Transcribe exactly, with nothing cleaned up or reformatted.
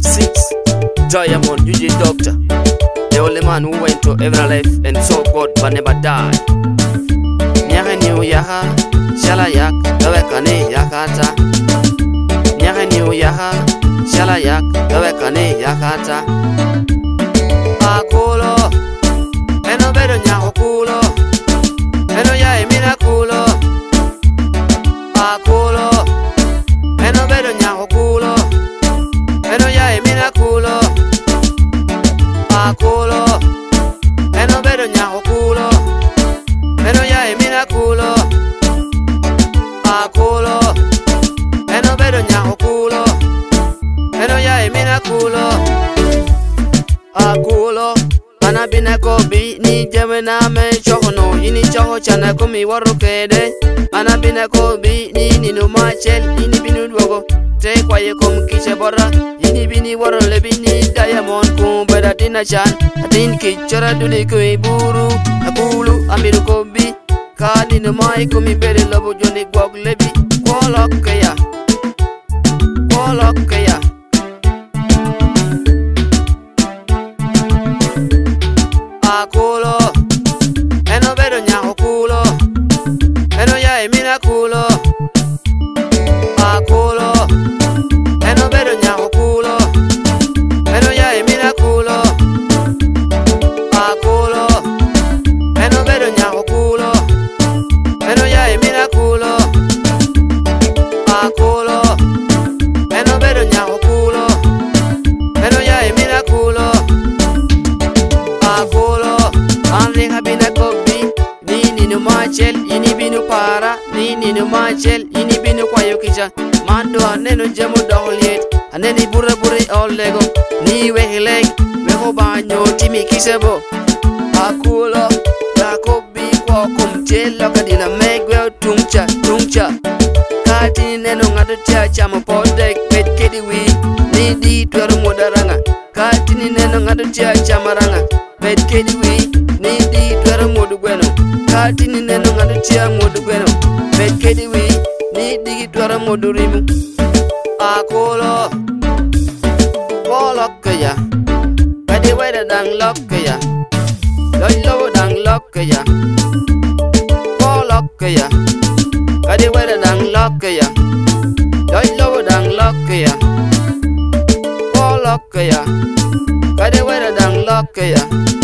six, Diamond, U J Doctor, the only man who went to every life and saw God but never died. Nyaka ni yaha, shala yak, dawekane yakata. Nyaka ni yaha, shala yak, dawekane yakata. Akulo, eno bedo nyako kulo, eno ya emina kulo. Akulo, eno bedo nyako kulo, eno ya emina kulo. Akulo, eno bedo nyako kulo, eno ya emina kulo. Akulo, eno bedo nyako kulo, eno ya emina kulo. Akulo, ana bina kobi ni jeme na me chokono ini choko chana kumi waro kede. Ana bina kobi ni ninu machel ini binu dwogo te kwa ye kom kiche bora ini bini waro le bini Diamond kumbeda tina chan atin kichora duni kui buru akulu amiru kobi ka ninu mai kumi bere lobo joni gwag lebi kwalok kaya kwalok kaya. Akulo, eno bedo nyako kulo, eno ya emina kulo. Akulo, eno bedo nyako kulo, eno ya emina kulo. Akulo, eno bedo nyako kulo, eno ya emina kulo. Akulo, eno bedo nyako kulo, eno ya emina kulo. Akulo, anri habina kobi ni ninu machel ini binu para ni ninu machel ini binu kwa yukija mando anenu jamu doliet aneni bure bure olego ni wehileg weho banyo timi kisebo. Akulo la kobi kwa kumchelo kadila megwe tungcha tungcha kati nenu ngado tia chamo podek bet kediwi ni di tuaru modaranga kati ni nenu ngado tia chamaranga bet kediwi ni di tuaru modu gweno kati ni nenu ngado tia modu gweno bet kediwi ni di tuaru modu rimu. Akulo bolok kaya kadi weda dang lok kaya loy lowo dang lok kaya bolok kaya kadi weda dang lok kaya loy lowo dang lok kaya bolok kaya kadi weda dang lok kaya.